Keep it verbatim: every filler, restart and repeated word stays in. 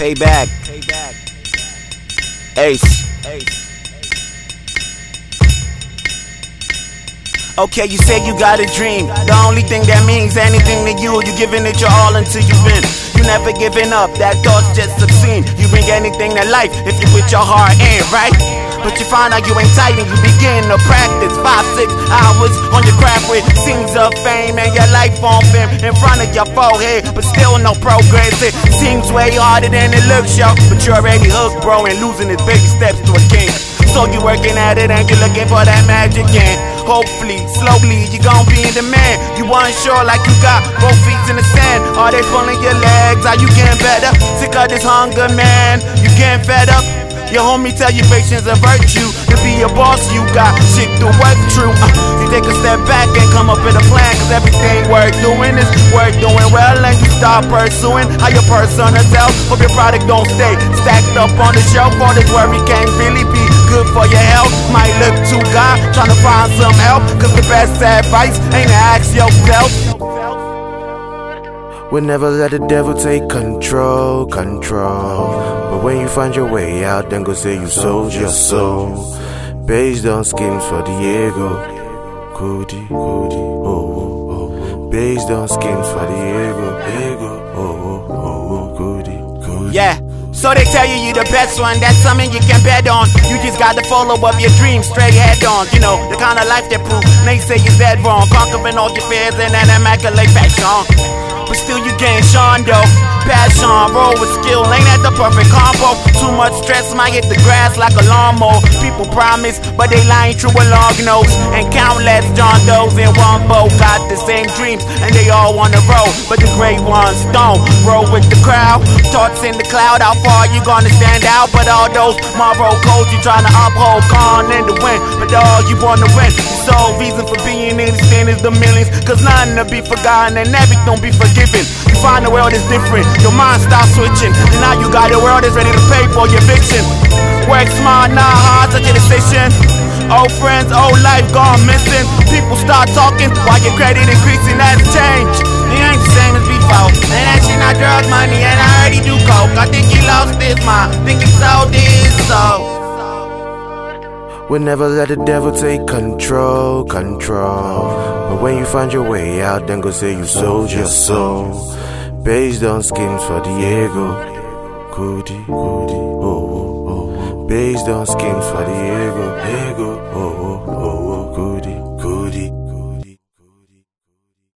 Payback. Ace. Okay, you say you got a dream. The only thing that means anything to you, you giving it your all until you win. You never giving up, that thought's just obscene. You bring anything to life if you put your heart in, right? But you find out you ain't tight and you begin to practice five, six hours on your craft with scenes of fame and your life on film in front of your forehead, but still no progress. It seems way harder than it looks, yo, but you're already hooked, bro, and losing is baby steps to a king. So you working at it and you looking for that magic, and hopefully, slowly, you gon' be in demand. You unsure like you got both feet in the sand. Are they pulling your legs? Are you getting better? Sick of this hunger, man. You getting fed up? Your homie tell you patience a virtue. To be a boss, you got shit to work through. Uh, you take a step back and come up with a plan, cause everything worth doing is worth doing well. And you start pursuing how your personal self. Hope your product don't stay stacked up on the shelf. All this worry can't really be good for your health. Might look to God, trying to find some help, cause the best advice ain't to ask yourself. We'll never let the devil take control, control. But when you find your way out, then go say you sold your soul. Based on schemes for the ego. Goody, goody, oh, oh, oh. Based on schemes for the ego, ego, oh, oh, oh, goody, goody. Yeah. So they tell you you the best one, that's something you can bet on. You just got to follow up your dreams straight head on. You know, the kind of life that prove naysayers dead wrong. Conquering all your fears in an immaculate fashion. But still you gain Sean though. Passion, roll with skill, ain't that the perfect combo? Too much stress might hit the grass like a lawnmower. People promise, but they lying through a long nose. And countless John Does in one boat got the same dreams, and they all wanna roll, but the great ones don't. Roll with the crowd, thoughts in the cloud. How far you gonna stand out? But all those Marlboro codes you trying to uphold, gone in the wind. But all you wanna win, your sole reason for being in the stand is the millions. Cause none to be forgotten and everything be forgiven. You find the world is different, your mind starts switching, and now you got a world that's ready to pay for your eviction. Work smart, not hard, such a decision. Old friends, old life gone missing. People start talking while your credit increasing, that's change. He ain't the same as before. And that shit not drug money, and I heard he do coke. I think he lost his mind, think he sold his soul. We'll never let the devil take control, control. But when you find your way out, then go say you sold your soul. Based on schemes for the ego. Goody, goody, oh, oh, oh. Based on schemes for the ego, ego, oh, oh, oh.